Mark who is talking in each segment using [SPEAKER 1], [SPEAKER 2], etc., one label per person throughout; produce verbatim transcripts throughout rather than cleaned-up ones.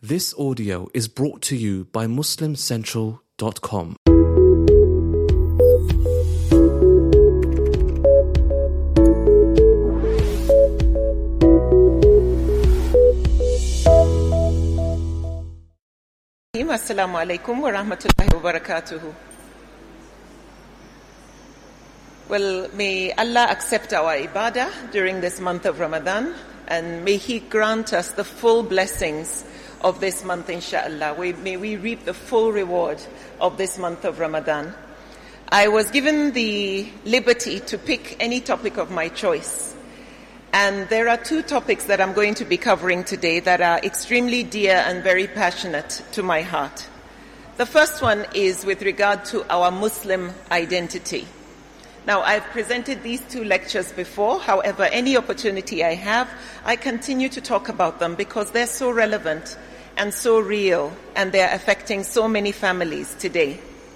[SPEAKER 1] This audio is brought to you by muslim central dot com.
[SPEAKER 2] Assalamu alaikum wa rahmatullahi wa barakatuhu. Well, may Allah accept our ibadah during this month of Ramadan, and may He grant us the full blessings of this month, inshallah. We, may we reap the full reward of this month of Ramadan. I was given the liberty to pick any topic of my choice. And there are two topics that I'm going to be covering today that are extremely dear and very passionate to my heart. The first one is with regard to our Muslim identity. Now, I've presented these two lectures before. However, any opportunity I have, I continue to talk about them because they're so relevant and so real, and they're affecting so many families today.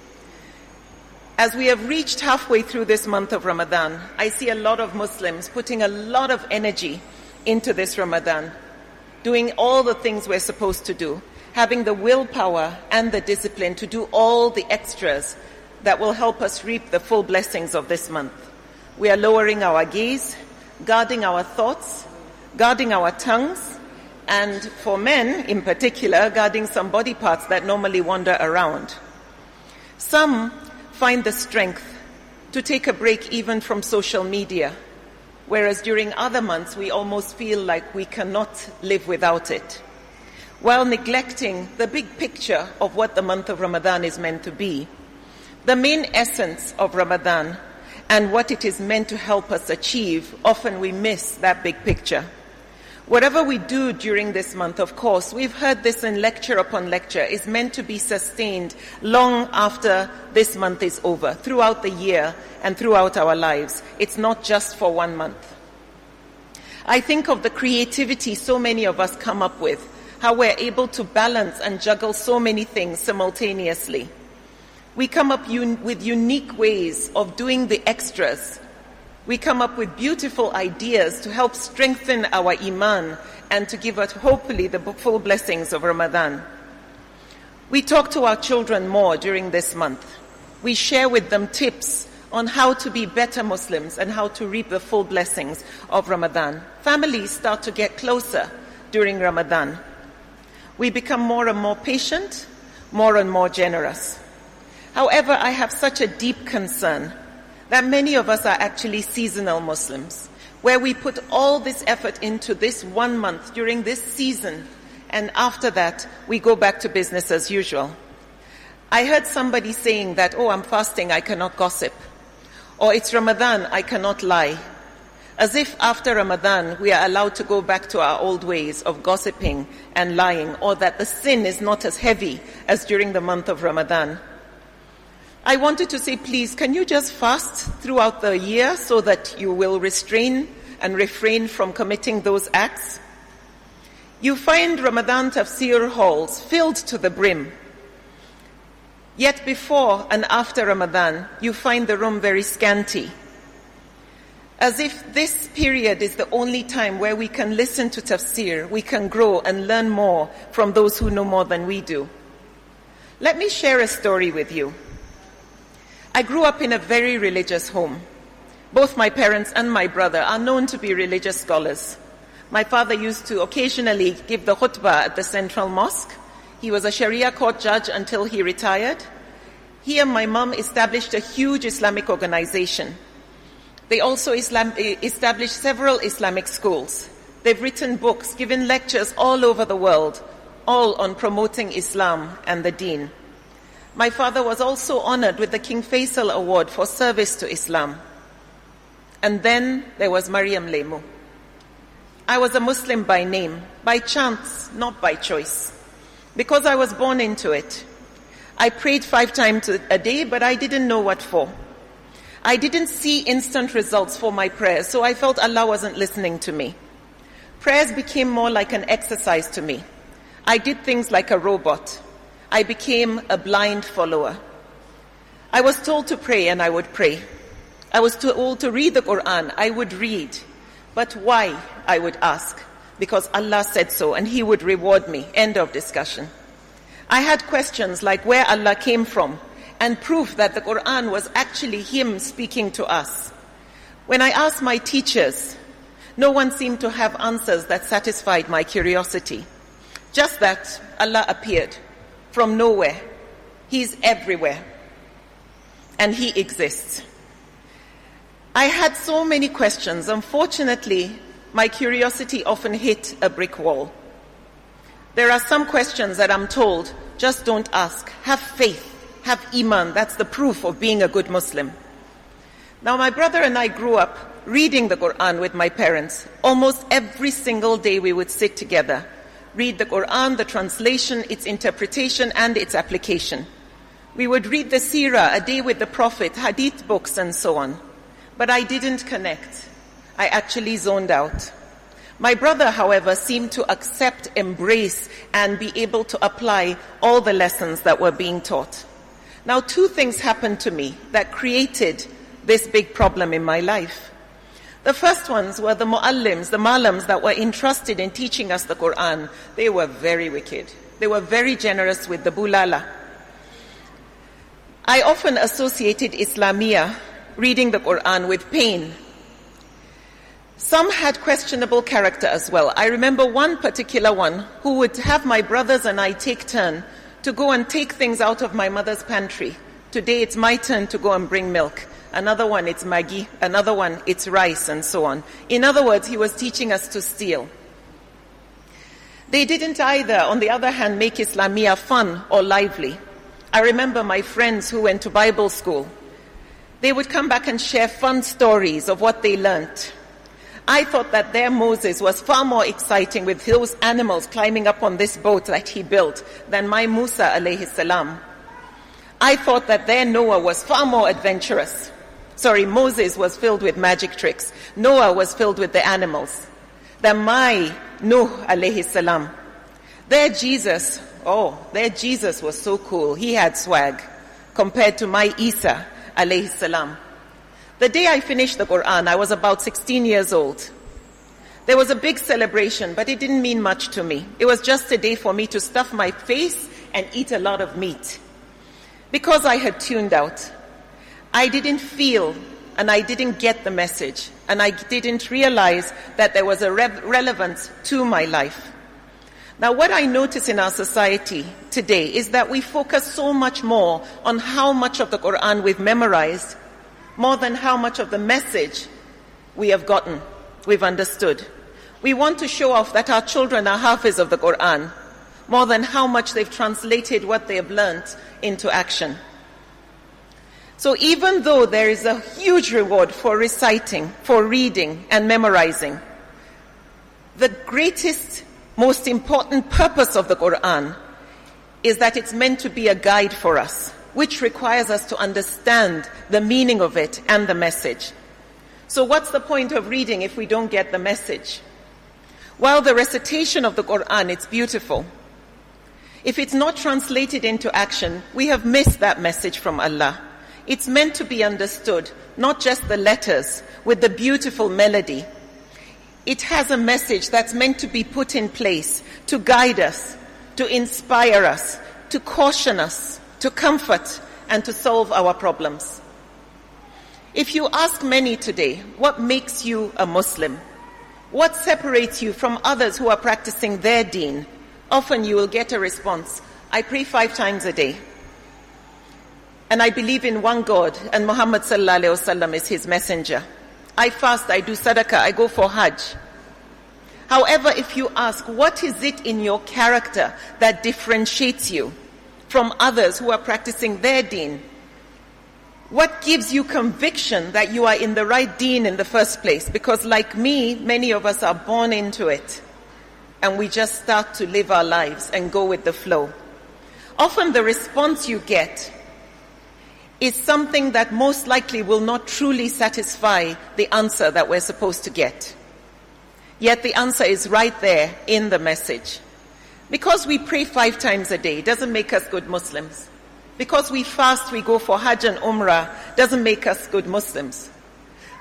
[SPEAKER 2] As we have reached halfway through this month of Ramadan, I see a lot of Muslims putting a lot of energy into this Ramadan, doing all the things we're supposed to do, having the willpower and the discipline to do all the extras that will help us reap the full blessings of this month. We are lowering our gaze, guarding our thoughts, guarding our tongues, and for men in particular, guarding some body parts that normally wander around. Some find the strength to take a break even from social media, whereas during other months we almost feel like we cannot live without it, while neglecting the big picture of what the month of Ramadan is meant to be. The main essence of Ramadan and what it is meant to help us achieve, often we miss that big picture. Whatever we do during this month, of course, we've heard this in lecture upon lecture, is meant to be sustained long after this month is over, throughout the year and throughout our lives. It's not just for one month. I think of the creativity so many of us come up with, how we're able to balance and juggle so many things simultaneously. We come up un- with unique ways of doing the extras. We come up with beautiful ideas to help strengthen our iman and to give us, hopefully, the full blessings of Ramadan. We talk to our children more during this month. We share with them tips on how to be better Muslims and how to reap the full blessings of Ramadan. Families start to get closer during Ramadan. We become more and more patient, more and more generous. However, I have such a deep concern that many of us are actually seasonal Muslims, where we put all this effort into this one month during this season, and after that, we go back to business as usual. I heard somebody saying that, oh, I'm fasting, I cannot gossip. Or it's Ramadan, I cannot lie. As if after Ramadan, we are allowed to go back to our old ways of gossiping and lying, or that the sin is not as heavy as during the month of Ramadan. I wanted to say, please, can you just fast throughout the year so that you will restrain and refrain from committing those acts? You find Ramadan tafsir halls filled to the brim. Yet before and after Ramadan, you find the room very scanty. As if this period is the only time where we can listen to tafsir, we can grow and learn more from those who know more than we do. Let me share a story with you. I grew up in a very religious home. Both my parents and my brother are known to be religious scholars. My father used to occasionally give the khutbah at the Central Mosque. He was a Sharia court judge until he retired. He and my mom established a huge Islamic organization. They also Islam, established several Islamic schools. They've written books, given lectures all over the world, all on promoting Islam and the Deen. My father was also honored with the King Faisal Award for service to Islam. And then there was Mariam Lemu. I was a Muslim by name, by chance, not by choice, because I was born into it. I prayed five times a day, but I didn't know what for. I didn't see instant results for my prayers, so I felt Allah wasn't listening to me. Prayers became more like an exercise to me. I did things like a robot. I became a blind follower. I was told to pray and I would pray. I was told to read the Quran, I would read. But why, I would ask. because Allah said so and He would reward me. End of discussion. I had questions like where Allah came from and proof that the Quran was actually Him speaking to us. When I asked my teachers, no one seemed to have answers that satisfied my curiosity. Just that Allah appeared from nowhere. He's everywhere. And He exists. I had so many questions. Unfortunately, my curiosity often hit a brick wall. There are some questions that I'm told, just don't ask. Have faith. Have iman. That's the proof of being a good Muslim. Now, my brother and I grew up reading the Quran with my parents. Almost every single day we would sit together, read the Quran, the translation, its interpretation, and its application. We would read the Seerah, a day with the Prophet, hadith books, and so on. But I didn't connect. I actually zoned out. My brother, however, seemed to accept, embrace, and be able to apply all the lessons that were being taught. Now, two things happened to me that created this big problem in my life. The first ones were the muallims, the malams that were entrusted in teaching us the Quran. They were very wicked. They were very generous with the bulala. I often associated Islamia, reading the Quran, with pain. Some had questionable character as well. I remember one particular one who would have my brothers and I take turn to go and take things out of my mother's pantry. Today it's my turn to go and bring milk. Another one, it's Maggi. Another one, it's rice, and so on. In other words, he was teaching us to steal. They didn't either, on the other hand, make Islamia fun or lively. I remember my friends who went to Bible school. They would come back and share fun stories of what they learnt. I thought that their Moses was far more exciting with those animals climbing up on this boat that he built than my Musa alayhi salam. I thought that their Noah was far more adventurous. Sorry, Moses was filled with magic tricks. Noah was filled with the animals. Than my Nuh alayhi salam. Their Jesus, oh, their Jesus was so cool. He had swag compared to my Isa alayhi salam. The day I finished the Quran, I was about sixteen years old. There was a big celebration, but it didn't mean much to me. It was just a day for me to stuff my face and eat a lot of meat. Because I had tuned out, I didn't feel and I didn't get the message, and I didn't realize that there was a re- relevance to my life. Now, what I notice in our society today is that we focus so much more on how much of the Quran we've memorized, more than how much of the message we have gotten, we've understood. We want to show off that our children are hafiz of the Quran, more than how much they've translated what they have learnt into action. So even though there is a huge reward for reciting, for reading and memorizing, the greatest, most important purpose of the Quran is that it's meant to be a guide for us, which requires us to understand the meaning of it and the message. So what's the point of reading if we don't get the message? While the recitation of the Quran, it's beautiful, if it's not translated into action, we have missed that message from Allah. It's meant to be understood, not just the letters with the beautiful melody. It has a message that's meant to be put in place to guide us, to inspire us, to caution us, to comfort, and to solve our problems. If you ask many today, what makes you a Muslim? What separates you from others who are practicing their deen? Often you will get a response, I pray five times a day. And I believe in one God, and Muhammad sallallahu alaihi wasallam is his messenger. I fast, I do sadaqah, I go for Hajj. However, if you ask, what is it in your character that differentiates you from others who are practicing their deen? What gives you conviction that you are in the right deen in the first place? Because like me, many of us are born into it, and we just start to live our lives and go with the flow. Often the response you get is something that most likely will not truly satisfy the answer that we're supposed to get. Yet the answer is right there in the message. Because we pray five times a day doesn't make us good Muslims. Because we fast, we go for Hajj and Umrah doesn't make us good Muslims.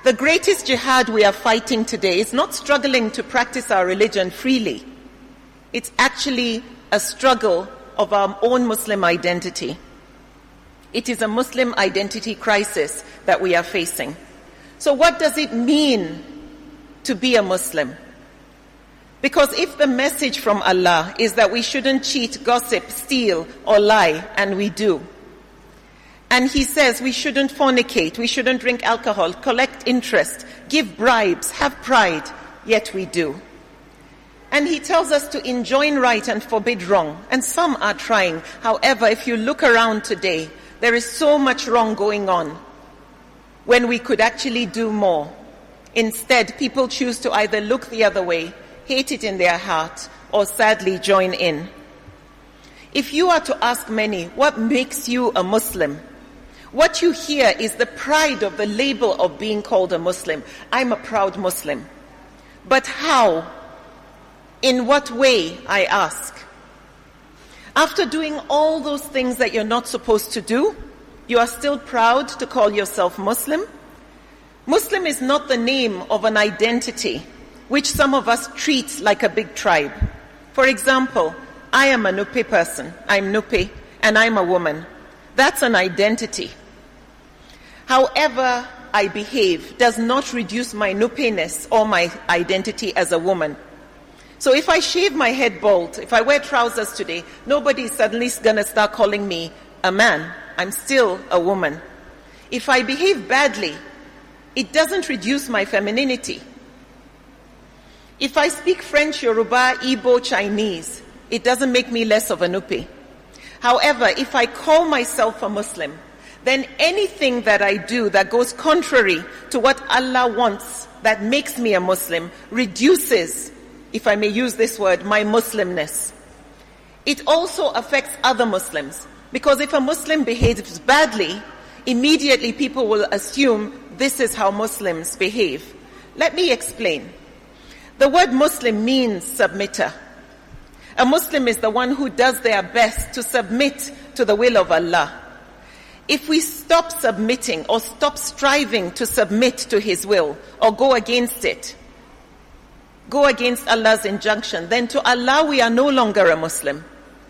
[SPEAKER 2] The greatest jihad we are fighting today is not struggling to practice our religion freely. It's actually a struggle of our own Muslim identity. It is a Muslim identity crisis that we are facing. So what does it mean to be a Muslim? Because if the message from Allah is that we shouldn't cheat, gossip, steal, or lie, and we do, and He says we shouldn't fornicate, we shouldn't drink alcohol, collect interest, give bribes, have pride, yet we do. And He tells us to enjoin right and forbid wrong, and some are trying. However, if you look around today, there is so much wrong going on when we could actually do more. Instead, people choose to either look the other way, hate it in their heart, or sadly join in. If you are to ask many, what makes you a Muslim? What you hear is the pride of the label of being called a Muslim. I'm a proud Muslim. But how? In what way, I ask? After doing all those things that you're not supposed to do, you are still proud to call yourself Muslim? Muslim is not the name of an identity which some of us treat like a big tribe. For example, I am a Nupe person. I'm Nupe, and I'm a woman. That's an identity. However I behave does not reduce my Nupeness or my identity as a woman. So if I shave my head bald, if I wear trousers today, nobody is suddenly going to start calling me a man. I'm still a woman. If I behave badly, it doesn't reduce my femininity. If I speak French, Yoruba, Igbo, Chinese, it doesn't make me less of a Nupe. However, if I call myself a Muslim, then anything that I do that goes contrary to what Allah wants, that makes me a Muslim, reduces, if I may use this word, my Muslimness. It also affects other Muslims, because if a Muslim behaves badly, immediately people will assume this is how Muslims behave. Let me explain. The word Muslim means submitter. A Muslim is the one who does their best to submit to the will of Allah. If we stop submitting or stop striving to submit to His will or go against it, go against Allah's injunction, then to Allah we are no longer a Muslim.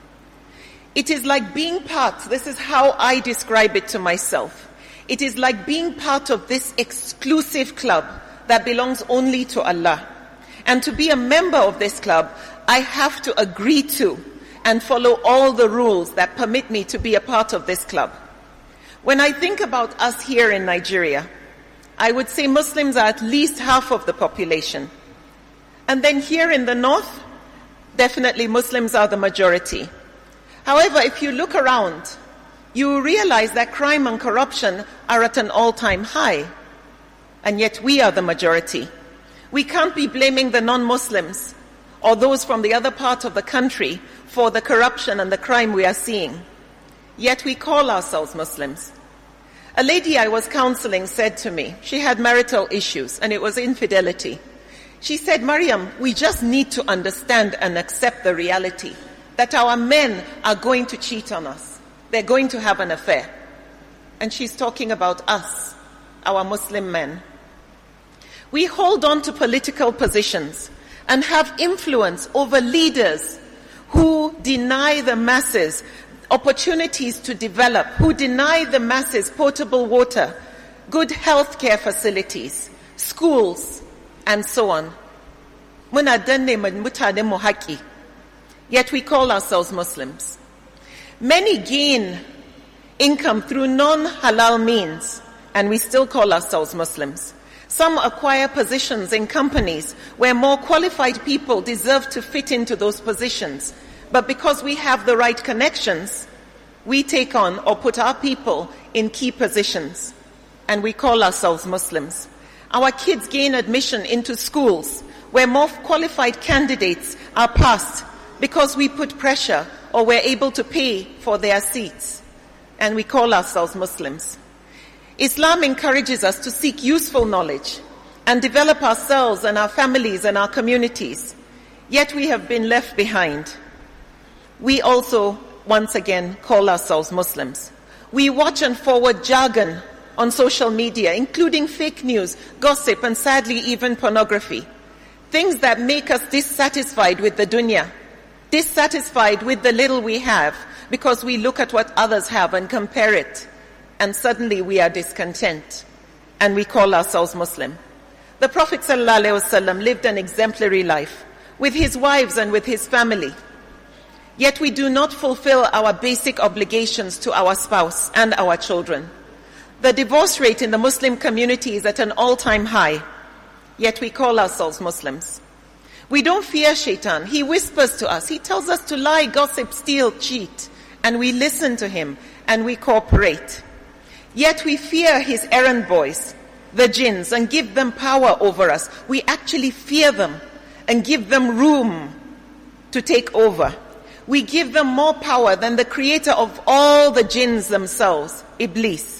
[SPEAKER 2] It is like being part, this is how I describe it to myself. It is like being part of this exclusive club that belongs only to Allah. And to be a member of this club, I have to agree to and follow all the rules that permit me to be a part of this club. When I think about us here in Nigeria, I would say Muslims are at least half of the population. And then here in the north, definitely Muslims are the majority. However, if you look around, you realize that crime and corruption are at an all-time high. And yet we are the majority. We can't be blaming the non-Muslims or those from the other part of the country for the corruption and the crime we are seeing. Yet we call ourselves Muslims. A lady I was counseling said to me, she had marital issues and it was infidelity. She said, Mariam, we just need to understand and accept the reality that our men are going to cheat on us. They're going to have an affair. And she's talking about us, our Muslim men. We hold on to political positions and have influence over leaders who deny the masses opportunities to develop, who deny the masses potable water, good health care facilities, schools, and so on. Yet we call ourselves Muslims. Many gain income through non-halal means, and we still call ourselves Muslims. Some acquire positions in companies where more qualified people deserve to fit into those positions. But because we have the right connections, we take on or put our people in key positions, and we call ourselves Muslims. Our kids gain admission into schools where more qualified candidates are passed because we put pressure or we're able to pay for their seats, and we call ourselves Muslims. Islam encourages us to seek useful knowledge and develop ourselves and our families and our communities, yet we have been left behind. We also, once again, call ourselves Muslims. We watch and forward jargon on social media, including fake news, gossip, and sadly even pornography. Things that make us dissatisfied with the dunya, dissatisfied with the little we have, because we look at what others have and compare it, and suddenly we are discontent, and we call ourselves Muslim. The Prophet ﷺ lived an exemplary life with his wives and with his family. Yet we do not fulfill our basic obligations to our spouse and our children. The divorce rate in the Muslim community is at an all-time high, yet we call ourselves Muslims. We don't fear Shaitan. He whispers to us. He tells us to lie, gossip, steal, cheat, and we listen to him and we cooperate. Yet we fear his errand boys, the jinns, and give them power over us. We actually fear them and give them room to take over. We give them more power than the creator of all the jinns themselves, Iblis.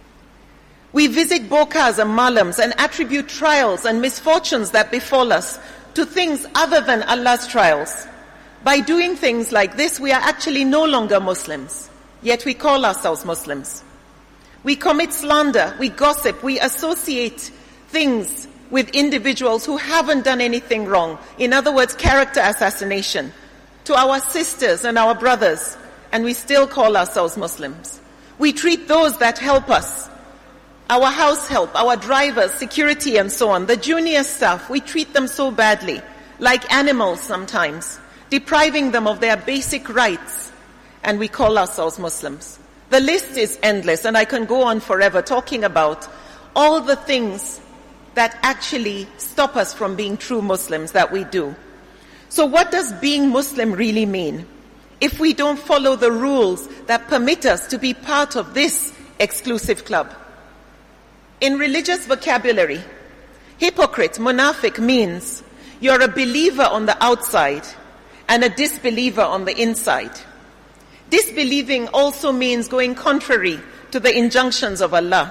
[SPEAKER 2] We visit bokas and malams and attribute trials and misfortunes that befall us to things other than Allah's trials. By doing things like this, we are actually no longer Muslims, yet we call ourselves Muslims. We commit slander, we gossip, we associate things with individuals who haven't done anything wrong. In other words, character assassination to our sisters and our brothers, and we still call ourselves Muslims. We treat those that help us, our house help, our drivers, security and so on, the junior staff, we treat them so badly, like animals sometimes, depriving them of their basic rights, and we call ourselves Muslims. The list is endless, and I can go on forever talking about all the things that actually stop us from being true Muslims that we do. So what does being Muslim really mean if we don't follow the rules that permit us to be part of this exclusive club? In religious vocabulary, hypocrite, munafiq, means you're a believer on the outside and a disbeliever on the inside. Disbelieving also means going contrary to the injunctions of Allah.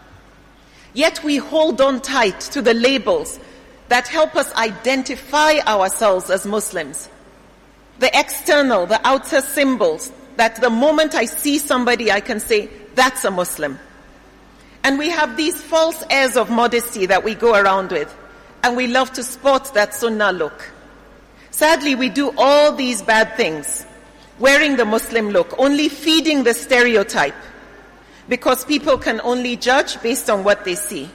[SPEAKER 2] Yet we hold on tight to the labels that help us identify ourselves as Muslims. The external, the outer symbols, that the moment I see somebody I can say, that's a Muslim. And we have these false airs of modesty that we go around with, and we love to sport that sunnah look. Sadly, we do all these bad things, wearing the Muslim look, only feeding the stereotype, because people can only judge based on what they see.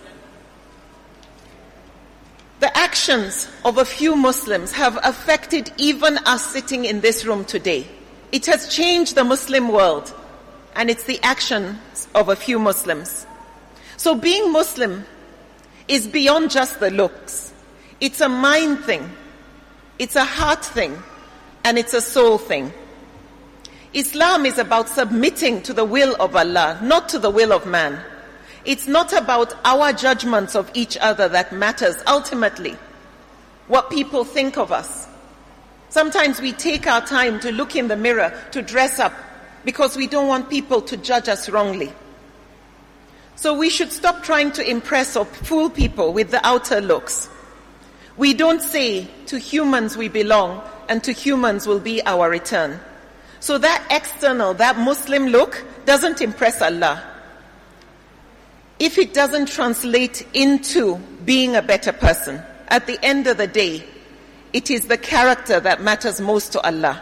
[SPEAKER 2] The actions of a few Muslims have affected even us sitting in this room today. It has changed the Muslim world, and it's the actions of a few Muslims. So being Muslim is beyond just the looks. It's a mind thing, it's a heart thing, and it's a soul thing. Islam is about submitting to the will of Allah, not to the will of man. It's not about our judgments of each other that matters ultimately, what people think of us. Sometimes we take our time to look in the mirror, to dress up, because we don't want people to judge us wrongly. So we should stop trying to impress or fool people with the outer looks. We don't say, to humans we belong, and to humans will be our return. So that external, that Muslim look doesn't impress Allah. If it doesn't translate into being a better person, at the end of the day, it is the character that matters most to Allah.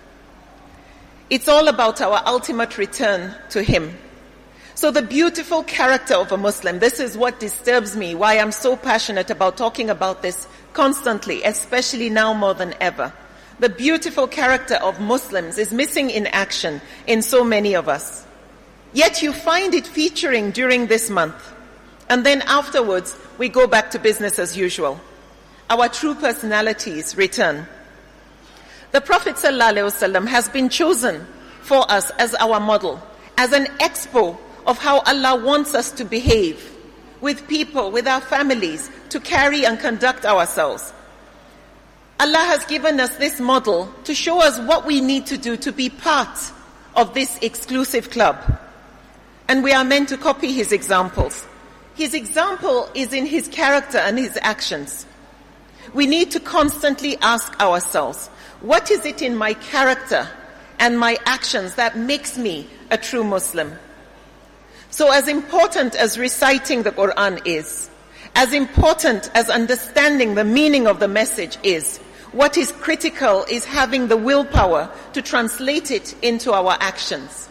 [SPEAKER 2] It's all about our ultimate return to Him. So the beautiful character of a Muslim, this is what disturbs me, why I'm so passionate about talking about this constantly, especially now more than ever. The beautiful character of Muslims is missing in action in so many of us. Yet you find it featuring during this month. And then afterwards, we go back to business as usual. Our true personalities return. The Prophet ﷺ has been chosen for us as our model, as an expo of how Allah wants us to behave with people, with our families, to carry and conduct ourselves. Allah has given us this model to show us what we need to do to be part of this exclusive club. And we are meant to copy His examples. His example is in His character and His actions. We need to constantly ask ourselves, what is it in my character and my actions that makes me a true Muslim? So as important as reciting the Quran is, as important as understanding the meaning of the message is, what is critical is having the willpower to translate it into our actions.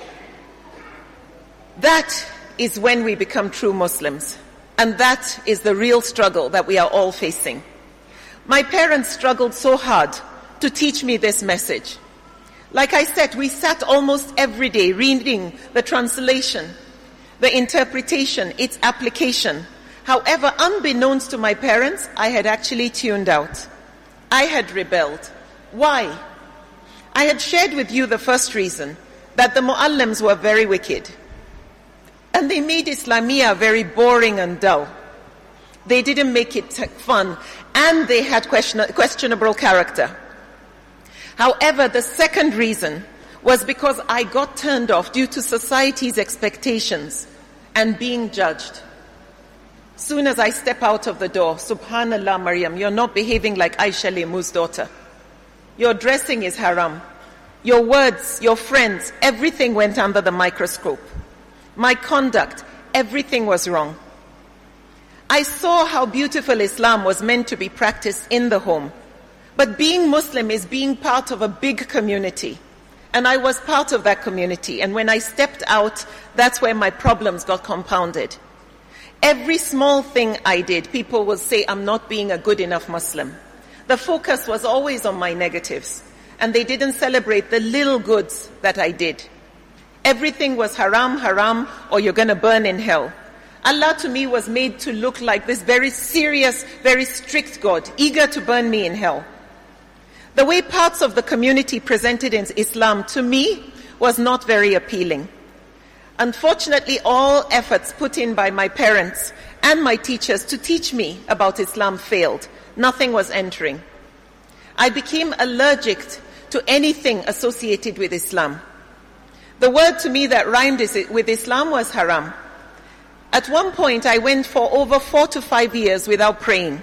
[SPEAKER 2] That is when we become true Muslims. And that is the real struggle that we are all facing. My parents struggled so hard to teach me this message. Like I said, we sat almost every day reading the translation, the interpretation, its application. However, unbeknownst to my parents, I had actually tuned out. I had rebelled. Why? I had shared with you the first reason, that the muallims were very wicked. And they made Islamia very boring and dull. They didn't make it fun, and they had question, questionable character. However, the second reason was because I got turned off due to society's expectations and being judged. Soon as I step out of the door, Subhanallah, Maryam, you're not behaving like Aisha Lemu's daughter. Your dressing is haram. Your words, your friends, everything went under the microscope. My conduct, everything was wrong. I saw how beautiful Islam was meant to be practiced in the home. But being Muslim is being part of a big community. And I was part of that community. And when I stepped out, that's where my problems got compounded. Every small thing I did, people would say I'm not being a good enough Muslim. The focus was always on my negatives. And they didn't celebrate the little goods that I did. Everything was haram, haram, or you're going to burn in hell. Allah to me was made to look like this very serious, very strict God, eager to burn me in hell. The way parts of the community presented in Islam to me was not very appealing. Unfortunately, all efforts put in by my parents and my teachers to teach me about Islam failed. Nothing was entering. I became allergic to anything associated with Islam. The word to me that rhymed with Islam was haram. At one point, I went for over four to five years without praying.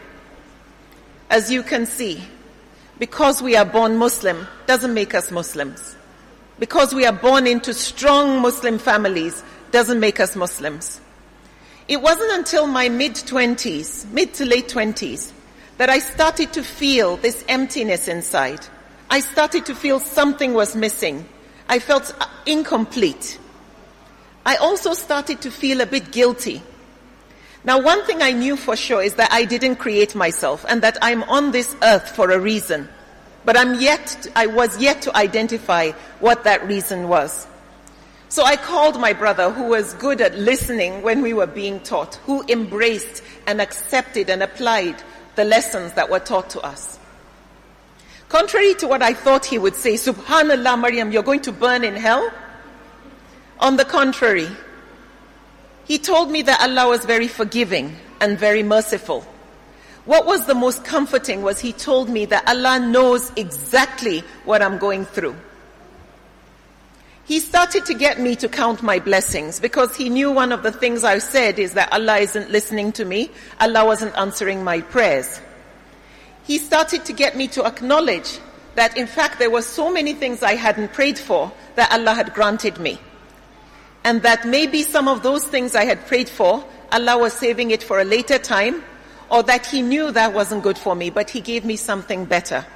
[SPEAKER 2] As you can see, because we are born Muslim doesn't make us Muslims. Because we are born into strong Muslim families doesn't make us Muslims. It wasn't until my mid-twenties, mid to late twenties, that I started to feel this emptiness inside. I started to feel something was missing. I felt incomplete. I also started to feel a bit guilty. Now, one thing I knew for sure is that I didn't create myself and that I'm on this earth for a reason. But I'm yet, I was yet to identify what that reason was. So I called my brother, who was good at listening when we were being taught, who embraced and accepted and applied the lessons that were taught to us. Contrary to what I thought he would say, Subhanallah, Maryam, you're going to burn in hell? On the contrary, he told me that Allah was very forgiving and very merciful. What was the most comforting was he told me that Allah knows exactly what I'm going through. He started to get me to count my blessings because he knew one of the things I said is that Allah isn't listening to me. Allah wasn't answering my prayers. He started to get me to acknowledge that in fact there were so many things I hadn't prayed for that Allah had granted me. And that maybe some of those things I had prayed for, Allah was saving it for a later time, or that he knew that wasn't good for me, but he gave me something better.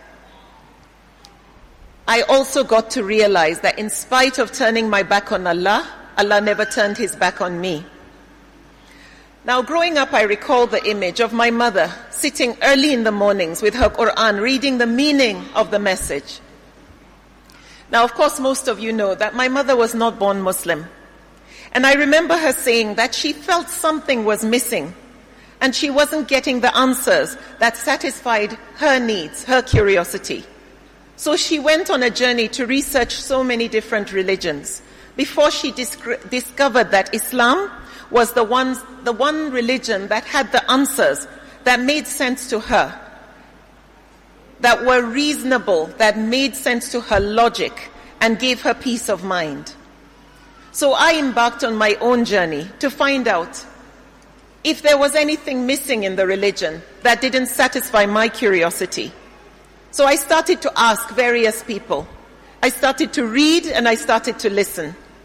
[SPEAKER 2] I also got to realize that in spite of turning my back on Allah, Allah never turned his back on me. Now, growing up, I recall the image of my mother sitting early in the mornings with her Quran, reading the meaning of the message. Now, of course, most of you know that my mother was not born Muslim. And I remember her saying that she felt something was missing and she wasn't getting the answers that satisfied her needs, her curiosity. So she went on a journey to research so many different religions before she disc- discovered that Islam was the one, the one religion that had the answers that made sense to her, that were reasonable, that made sense to her logic and gave her peace of mind. So I embarked on my own journey to find out if there was anything missing in the religion that didn't satisfy my curiosity. So I started to ask various people. I started to read and I started to listen.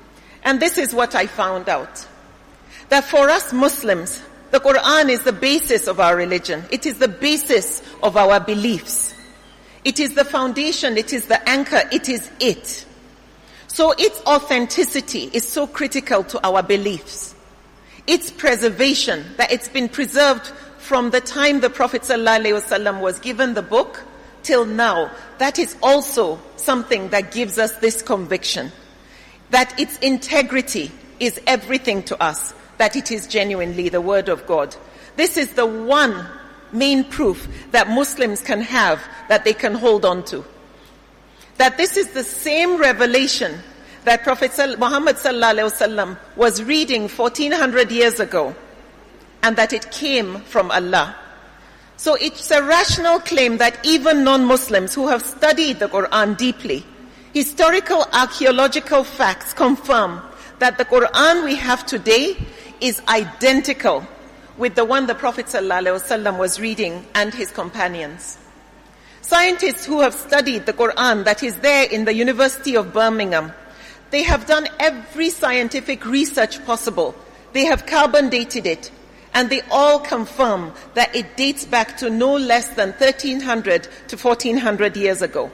[SPEAKER 2] And this is what I found out. That for us Muslims, the Quran is the basis of our religion. It is the basis of our beliefs. It is the foundation, it is the anchor, it is it. So its authenticity is so critical to our beliefs. Its preservation, that it's been preserved from the time the Prophet ﷺ was given the book till now, that is also something that gives us this conviction. That its integrity is everything to us, that it is genuinely the word of God. This is the one main proof that Muslims can have, that they can hold on to. That this is the same revelation that Prophet Muhammad sallallahu alaihi wasallam was reading fourteen hundred years ago, and that it came from Allah. So it's a rational claim that even non-Muslims who have studied the Quran deeply, historical archaeological facts confirm that the Quran we have today is identical with the one the Prophet ﷺ was reading and his companions. Scientists who have studied the Quran that is there in the University of Birmingham, they have done every scientific research possible. They have carbon dated it, and they all confirm that it dates back to no less than thirteen hundred to fourteen hundred years ago.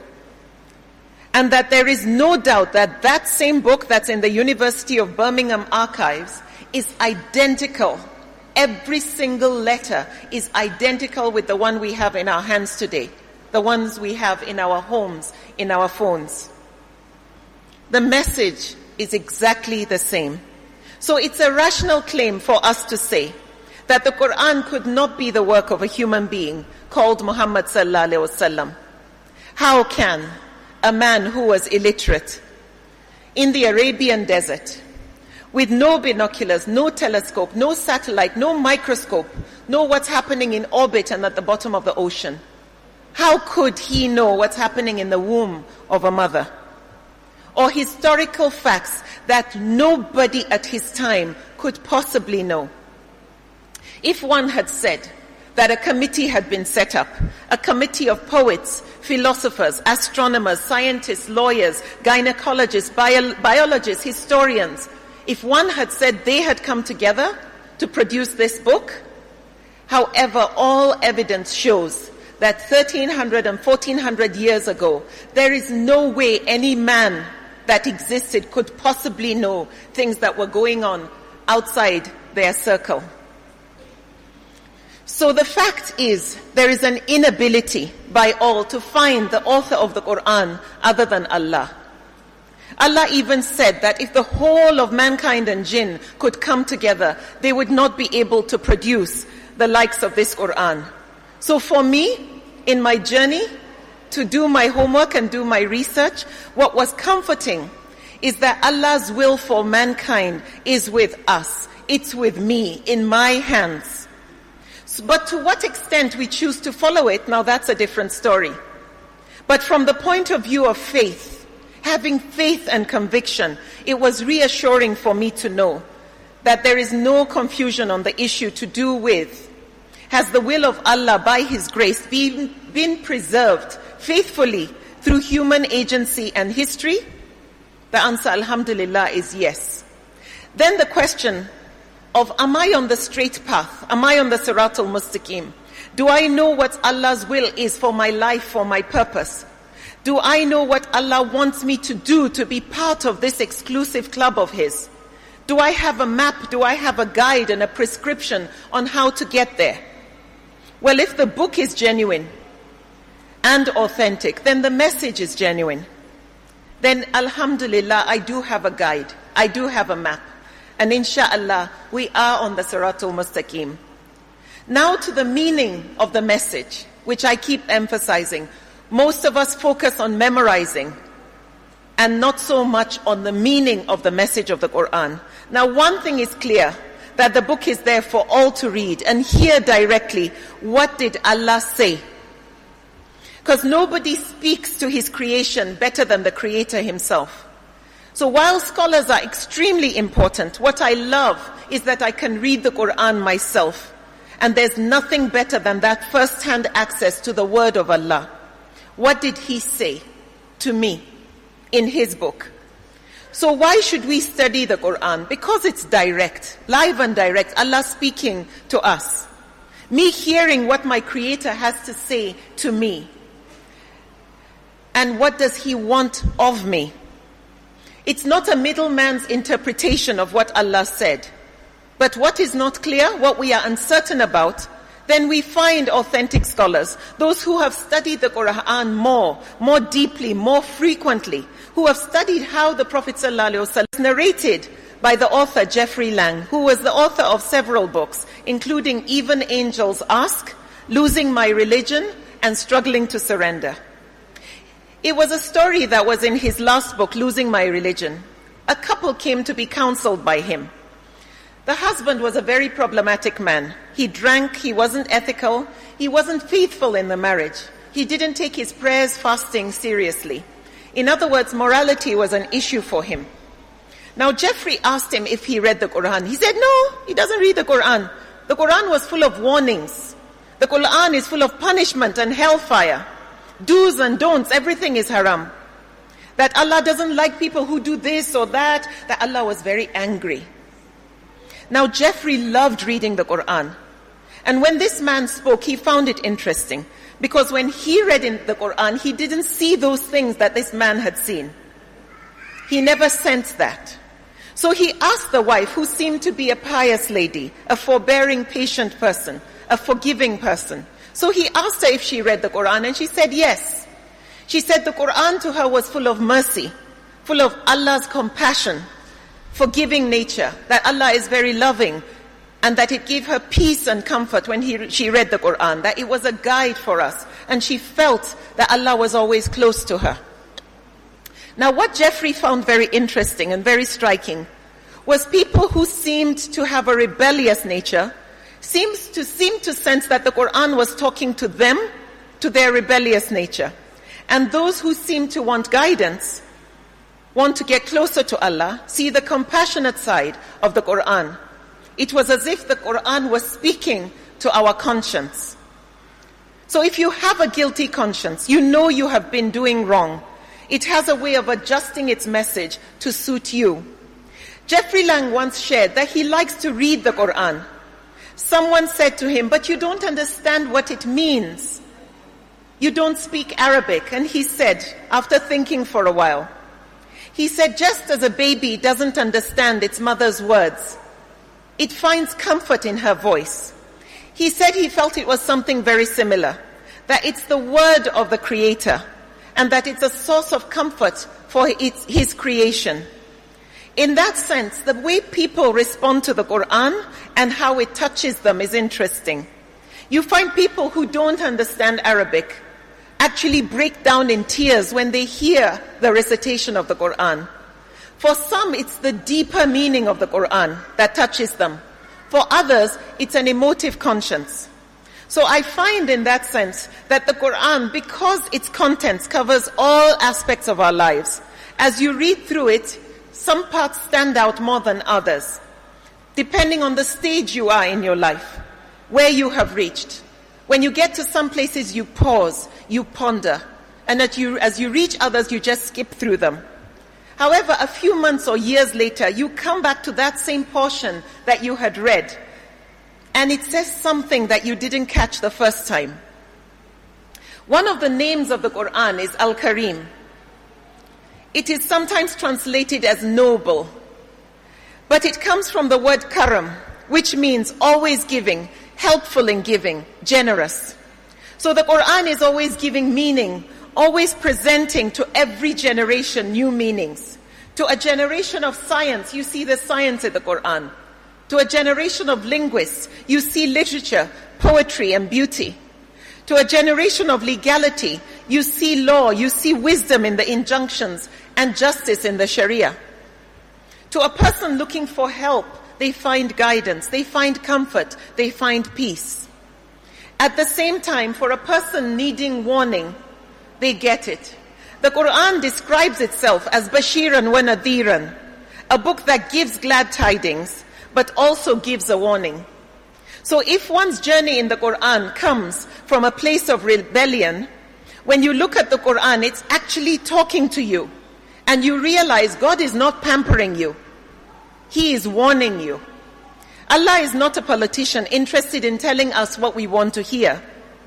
[SPEAKER 2] And that there is no doubt that that same book that's in the University of Birmingham archives is identical. Every single letter is identical with the one we have in our hands today, the ones we have in our homes, in our phones. The message is exactly the same. So it's a rational claim for us to say that the Quran could not be the work of a human being called Muhammad sallallahu alaihi wasallam. How can a man who was illiterate in the Arabian desert, with no binoculars, no telescope, no satellite, no microscope, know what's happening in orbit and at the bottom of the ocean? How could he know what's happening in the womb of a mother? Or historical facts that nobody at his time could possibly know. If one had said that a committee had been set up, a committee of poets, philosophers, astronomers, scientists, lawyers, gynecologists, bio- biologists, historians, if one had said they had come together to produce this book, however, all evidence shows that thirteen hundred and fourteen hundred years ago, there is no way any man that existed could possibly know things that were going on outside their circle. So the fact is, there is an inability by all to find the author of the Quran other than Allah. Allah even said that if the whole of mankind and jinn could come together, they would not be able to produce the likes of this Quran. So for me, in my journey to do my homework and do my research, what was comforting is that Allah's will for mankind is with us. It's with me, in my hands. But to what extent we choose to follow it, now that's a different story. But from the point of view of faith, having faith and conviction, it was reassuring for me to know that there is no confusion on the issue to do with, has the will of Allah by His grace been, been preserved faithfully through human agency and history? The answer, alhamdulillah, is yes. Then the question of, am I on the straight path? Am I on the Siratul Mustaqim? Do I know what Allah's will is for my life, for my purpose? Do I know what Allah wants me to do to be part of this exclusive club of His? Do I have a map? Do I have a guide and a prescription on how to get there? Well, if the book is genuine and authentic, then the message is genuine. Then, alhamdulillah, I do have a guide. I do have a map. And insha'Allah, we are on the Siratul Mustaqim. Now to the meaning of the message, which I keep emphasizing. Most of us focus on memorizing and not so much on the meaning of the message of the Quran. Now, one thing is clear, that the book is there for all to read and hear directly. What did Allah say? Because nobody speaks to His creation better than the Creator Himself. So while scholars are extremely important, what I love is that I can read the Quran myself. And there's nothing better than that first-hand access to the word of Allah. What did He say to me in His book? So why should we study the Quran? Because it's direct, live and direct, Allah speaking to us. Me hearing what my Creator has to say to me. And what does He want of me? It's not a middleman's interpretation of what Allah said. But what is not clear, what we are uncertain about, then we find authentic scholars, those who have studied the Quran more, more deeply, more frequently, who have studied how the Prophet ﷺ is narrated by the author Jeffrey Lang, who was the author of several books, including Even Angels Ask, Losing My Religion, and Struggling to Surrender. It was a story that was in his last book, Losing My Religion. A couple came to be counseled by him. The husband was a very problematic man. He drank, he wasn't ethical, he wasn't faithful in the marriage. He didn't take his prayers, fasting seriously. In other words, morality was an issue for him. Now Jeffrey asked him if he read the Quran. He said, no, he doesn't read the Quran. The Quran was full of warnings. The Quran is full of punishment and hellfire. Do's and don'ts, everything is haram. That Allah doesn't like people who do this or that, that Allah was very angry. Now Jeffrey loved reading the Quran. And when this man spoke, he found it interesting. Because when he read in the Quran, he didn't see those things that this man had seen. He never sensed that. So he asked the wife, who seemed to be a pious lady, a forbearing, patient person, a forgiving person. So he asked her if she read the Quran, and she said yes. She said the Quran to her was full of mercy, full of Allah's compassion, forgiving nature, that Allah is very loving, and that it gave her peace and comfort when he, she read the Quran, that it was a guide for us, and she felt that Allah was always close to her. Now what Jeffrey found very interesting and very striking was people who seemed to have a rebellious nature, seems to seem to sense that the Quran was talking to them, to their rebellious nature. And those who seem to want guidance, want to get closer to Allah, see the compassionate side of the Quran. It was as if the Quran was speaking to our conscience. So if you have a guilty conscience, you know you have been doing wrong, it has a way of adjusting its message to suit you. Jeffrey Lang once shared that he likes to read the Quran. Someone said to him, but you don't understand what it means. You don't speak Arabic. And he said, after thinking for a while, he said, just as a baby doesn't understand its mother's words, it finds comfort in her voice. He said he felt it was something very similar, that it's the word of the Creator, and that it's a source of comfort for its, his creation. In that sense, the way people respond to the Quran and how it touches them is interesting. You find people who don't understand Arabic actually break down in tears when they hear the recitation of the Quran. For some, it's the deeper meaning of the Quran that touches them. For others, it's an emotive conscience. So I find in that sense that the Quran, because its contents covers all aspects of our lives, as you read through it, some parts stand out more than others, depending on the stage you are in your life, where you have reached. When you get to some places, you pause, you ponder, and that you, as you reach others, you just skip through them. However, a few months or years later, you come back to that same portion that you had read, and it says something that you didn't catch the first time. One of the names of the Quran is Al-Karim. It is sometimes translated as noble, but it comes from the word karam, which means always giving, helpful in giving, generous. So the Quran is always giving meaning, always presenting to every generation new meanings. To a generation of science, you see the science in the Quran. To a generation of linguists, you see literature, poetry, and beauty. To a generation of legality, you see law, you see wisdom in the injunctions, and justice in the Sharia. To a person looking for help, they find guidance, they find comfort, they find peace. At the same time, for a person needing warning, they get it. The Quran describes itself as Bashiran wa Nadhiran, a book that gives glad tidings, but also gives a warning. So if one's journey in the Quran comes from a place of rebellion, when you look at the Quran, it's actually talking to you. and you realize God is not pampering you. He is warning you. Allah is not a politician interested in telling us what we want to hear.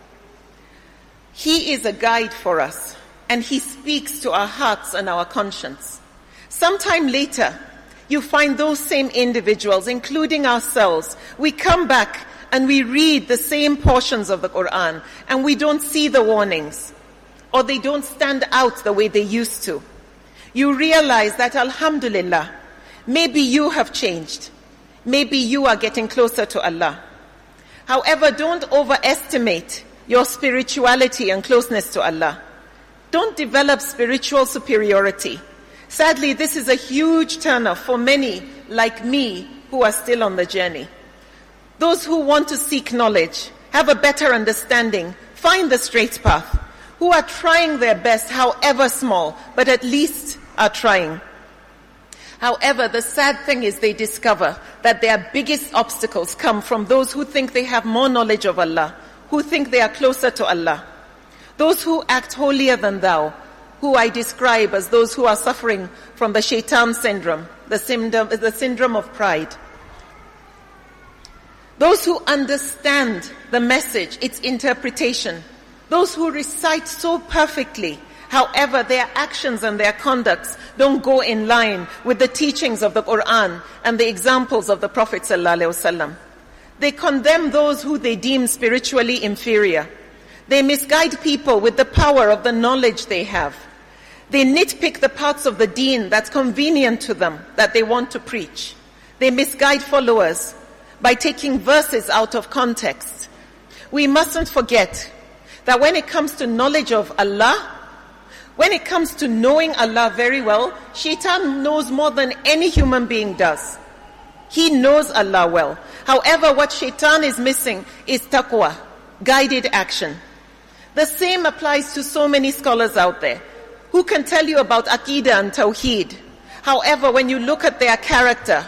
[SPEAKER 2] He is a guide for us, and He speaks to our hearts and our conscience. Sometime later, you find those same individuals, including ourselves, we come back and we read the same portions of the Quran, and we don't see the warnings, or they don't stand out the way they used to. You realize that, alhamdulillah, maybe you have changed. Maybe you are getting closer to Allah. However, don't overestimate your spirituality and closeness to Allah. Don't develop spiritual superiority. Sadly, this is a huge turnoff for many like me who are still on the journey. Those who want to seek knowledge, have a better understanding, find the straight path, who are trying their best, however small, but at least are trying. However, the sad thing is they discover that their biggest obstacles come from those who think they have more knowledge of Allah, who think they are closer to Allah. Those who act holier than thou, who I describe as those who are suffering from the shaitan syndrome, the syndrome, the syndrome of pride. Those who understand the message, its interpretation. Those who recite so perfectly, however, their actions and their conducts don't go in line with the teachings of the Quran and the examples of the Prophet ﷺ. They condemn those who they deem spiritually inferior. They misguide people with the power of the knowledge they have. They nitpick the parts of the deen that's convenient to them, that they want to preach. They misguide followers by taking verses out of context. We mustn't forget that when it comes to knowledge of Allah, when it comes to knowing Allah very well, Shaitan knows more than any human being does. He knows Allah well. However, what Shaitan is missing is taqwa, guided action. The same applies to so many scholars out there who can tell you about Aqidah and Tawheed. However, when you look at their character,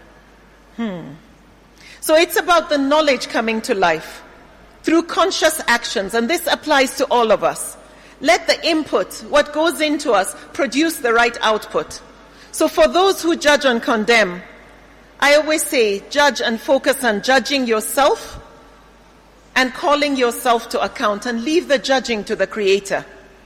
[SPEAKER 2] hmm. So it's about the knowledge coming to life through conscious actions, and this applies to all of us. Let the input, what goes into us, produce the right output. So for those who judge and condemn, I always say judge and focus on judging yourself and calling yourself to account, and leave the judging to the Creator.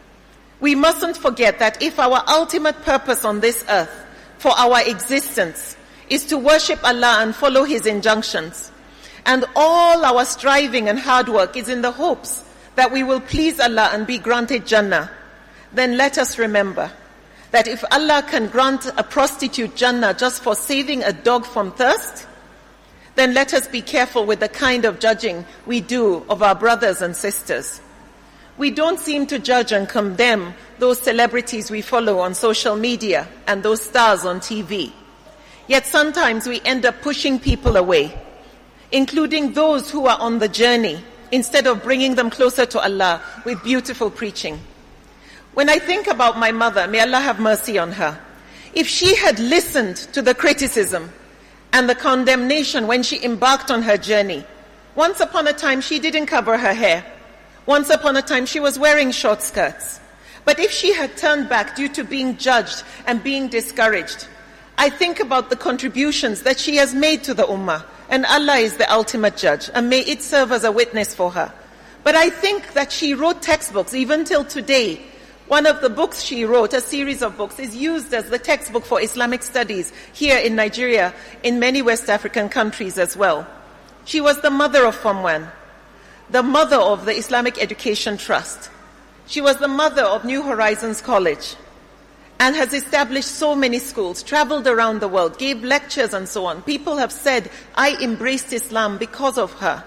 [SPEAKER 2] We mustn't forget that if our ultimate purpose on this earth for our existence is to worship Allah and follow His injunctions, and all our striving and hard work is in the hopes that we will please Allah and be granted Jannah, then let us remember that if Allah can grant a prostitute Jannah just for saving a dog from thirst, then let us be careful with the kind of judging we do of our brothers and sisters. We don't seem to judge and condemn those celebrities we follow on social media and those stars on T V. Yet sometimes we end up pushing people away, including those who are on the journey, instead of bringing them closer to Allah with beautiful preaching. When I think about my mother, may Allah have mercy on her, if she had listened to the criticism and the condemnation when she embarked on her journey, once upon a time she didn't cover her hair. Once upon a time she was wearing short skirts. But if she had turned back due to being judged and being discouraged, I think about the contributions that she has made to the ummah, and Allah is the ultimate judge, and may it serve as a witness for her. But I think that she wrote textbooks even till today. One of the books she wrote, a series of books, is used as the textbook for Islamic studies here in Nigeria, in many West African countries as well. She was the mother of Fomwan, the mother of the Islamic Education Trust. She was the mother of New Horizons College, and has established so many schools, traveled around the world, gave lectures and so on. People have said, I embraced Islam because of her.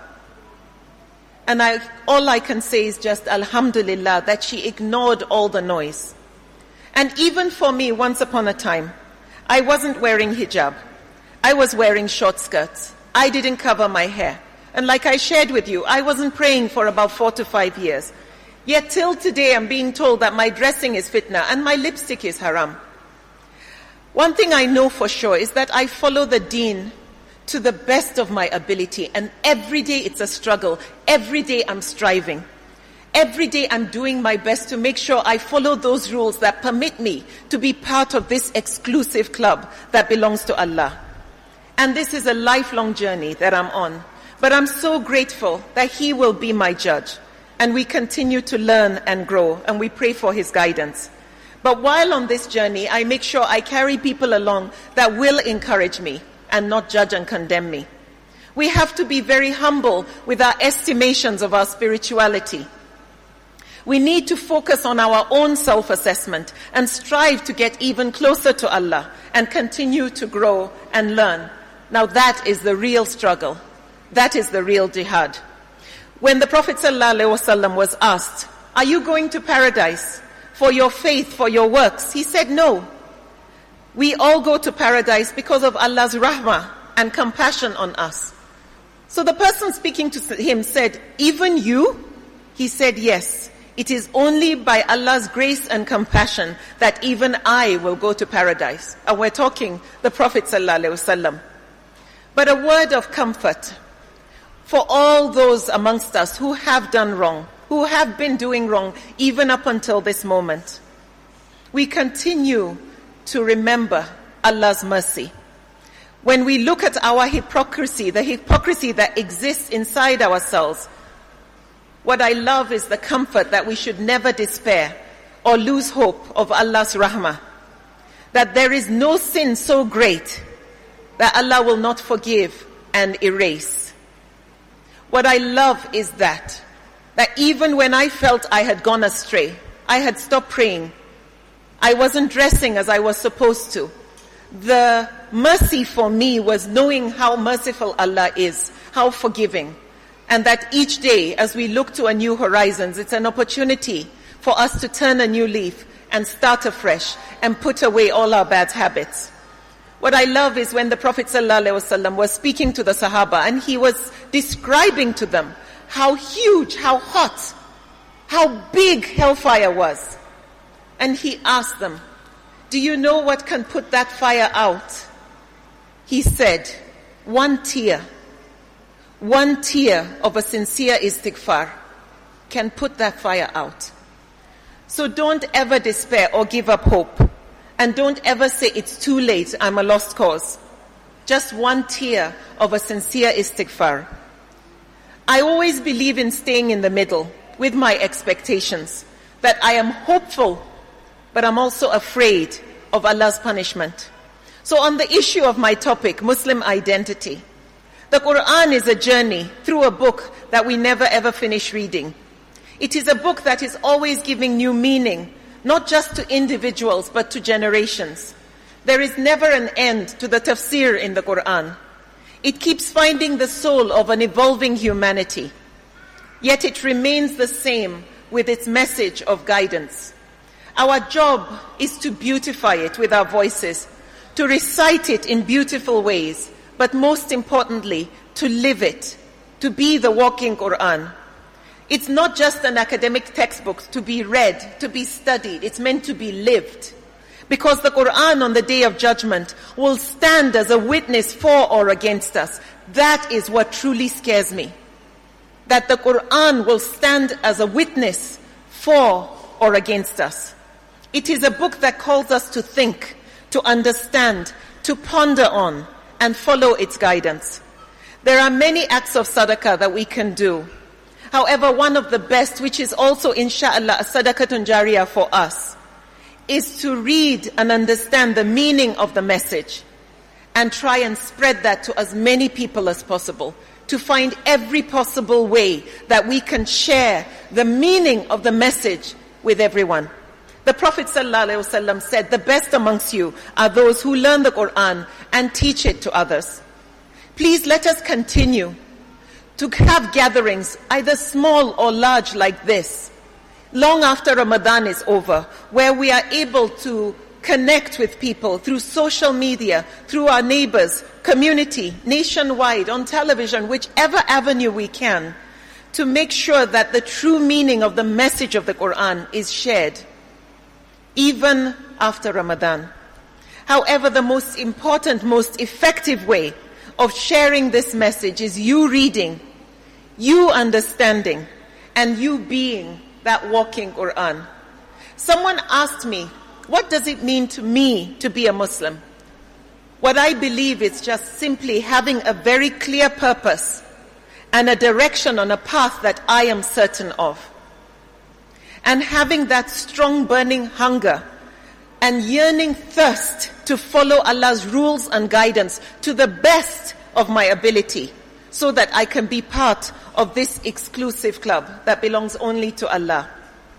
[SPEAKER 2] And I, all I can say is just alhamdulillah that she ignored all the noise. And even for me, once upon a time, I wasn't wearing hijab. I was wearing short skirts. I didn't cover my hair. And like I shared with you, I wasn't praying for about four to five years. Yet till today I'm being told that my dressing is fitna and my lipstick is haram. One thing I know for sure is that I follow the deen to the best of my ability, and every day it's a struggle. Every day I'm striving. Every day I'm doing my best to make sure I follow those rules that permit me to be part of this exclusive club that belongs to Allah. And this is a lifelong journey that I'm on. But I'm so grateful that He will be my judge. And we continue to learn and grow, and we pray for His guidance. But while on this journey, I make sure I carry people along that will encourage me and not judge and condemn me. We have to be very humble with our estimations of our spirituality. We need to focus on our own self-assessment and strive to get even closer to Allah and continue to grow and learn. Now that is the real struggle. That is the real jihad. When the Prophet ﷺ was asked, are you going to paradise for your faith, for your works? He said, no. We all go to paradise because of Allah's rahmah and compassion on us. So the person speaking to him said, even you? He said, yes. It is only by Allah's grace and compassion that even I will go to paradise. And we're talking the Prophet ﷺ. But a word of comfort for all those amongst us who have done wrong, who have been doing wrong even up until this moment. We continue to remember Allah's mercy. When we look at our hypocrisy, the hypocrisy that exists inside ourselves, what I love is the comfort that we should never despair or lose hope of Allah's rahmah. That there is no sin so great that Allah will not forgive and erase. What I love is that, that even when I felt I had gone astray, I had stopped praying, I wasn't dressing as I was supposed to, the mercy for me was knowing how merciful Allah is, how forgiving. And that each day, as we look to a new horizons, it's an opportunity for us to turn a new leaf and start afresh and put away all our bad habits. What I love is when the Prophet ﷺ was speaking to the Sahaba and he was describing to them how huge, how hot, how big hellfire was. And he asked them, do you know what can put that fire out? He said, one tear. One tear of a sincere istighfar can put that fire out. So don't ever despair or give up hope. And don't ever say it's too late, I'm a lost cause. Just one tear of a sincere istighfar. I always believe in staying in the middle with my expectations. That I am hopeful, but I'm also afraid of Allah's punishment. So on the issue of my topic, Muslim identity, the Quran is a journey through a book that we never ever finish reading. It is a book that is always giving new meaning, not just to individuals, but to generations. There is never an end to the tafsir in the Quran. It keeps finding the soul of an evolving humanity. Yet it remains the same with its message of guidance. Our job is to beautify it with our voices, to recite it in beautiful ways, but most importantly, to live it, to be the walking Quran. It's not just an academic textbook to be read, to be studied. It's meant to be lived. Because the Quran on the Day of Judgment will stand as a witness for or against us. That is what truly scares me. That the Quran will stand as a witness for or against us. It is a book that calls us to think, to understand, to ponder on, and follow its guidance. There are many acts of sadaqah that we can do. However, one of the best, which is also inshallah a sadaqatun jariyah for us, is to read and understand the meaning of the message and try and spread that to as many people as possible, to find every possible way that we can share the meaning of the message with everyone. The Prophet ﷺ said, the best amongst you are those who learn the Quran and teach it to others. Please let us continue to have gatherings, either small or large like this, long after Ramadan is over, where we are able to connect with people through social media, through our neighbors, community, nationwide, on television, whichever avenue we can, to make sure that the true meaning of the message of the Quran is shared, even after Ramadan. However, the most important, most effective way of sharing this message is you reading, you understanding, and you being that walking Quran. Someone asked me, what does it mean to me to be a Muslim? What I believe is just simply having a very clear purpose and a direction on a path that I am certain of. And having that strong burning hunger and yearning thirst to follow Allah's rules and guidance to the best of my ability, so that I can be part of this exclusive club that belongs only to Allah.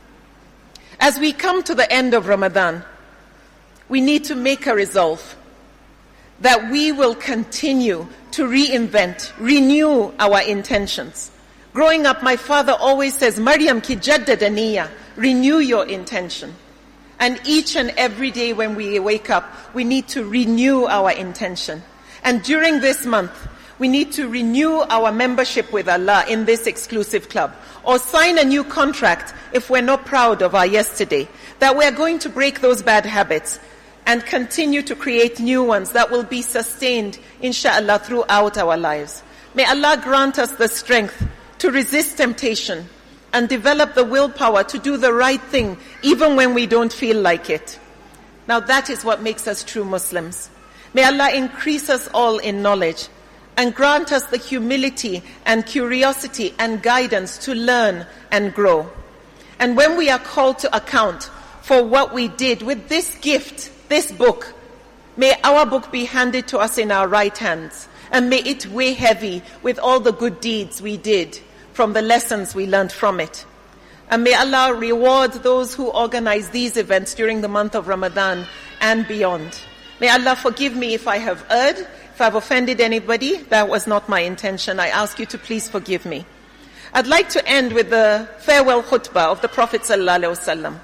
[SPEAKER 2] As we come to the end of Ramadan, we need to make a resolve that we will continue to reinvent, renew our intentions. Growing up, my father always says, Maryam ki jaddada niyya, renew your intention. And each and every day when we wake up, we need to renew our intention. And during this month, we need to renew our membership with Allah in this exclusive club, or sign a new contract if we're not proud of our yesterday, that we're going to break those bad habits and continue to create new ones that will be sustained, inshallah, throughout our lives. May Allah grant us the strength to resist temptation and develop the willpower to do the right thing even when we don't feel like it. Now that is what makes us true Muslims. May Allah increase us all in knowledge and grant us the humility and curiosity and guidance to learn and grow. And when we are called to account for what we did with this gift, this book, may our book be handed to us in our right hands, and may it weigh heavy with all the good deeds we did from the lessons we learned from it. And may Allah reward those who organize these events during the month of Ramadan and beyond. May Allah forgive me if I have erred, if I've offended anybody. That was not my intention. I ask you to please forgive me. I'd like to end with the farewell khutbah of the Prophet sallallahu alaihi wasallam.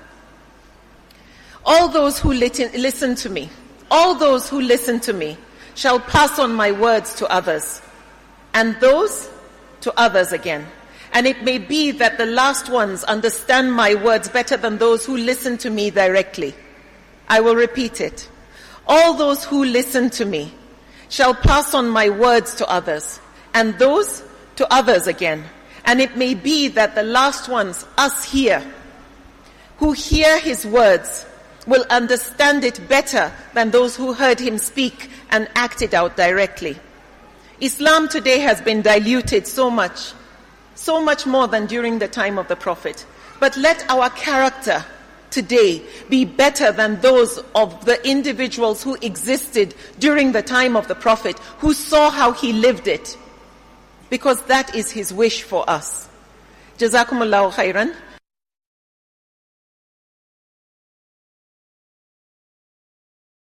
[SPEAKER 2] All those who listen to me, all those who listen to me shall pass on my words to others, and those to others again. And it may be that the last ones understand my words better than those who listen to me directly. I will repeat it. All those who listen to me shall pass on my words to others, and those to others again. And it may be that the last ones, us here, who hear his words, will understand it better than those who heard him speak and acted out directly. Islam today has been diluted so much, so much more than during the time of the Prophet. But let our character today be better than those of the individuals who existed during the time of the Prophet, who saw how he lived it, because that is his wish for us. Jazakumullahu khairan.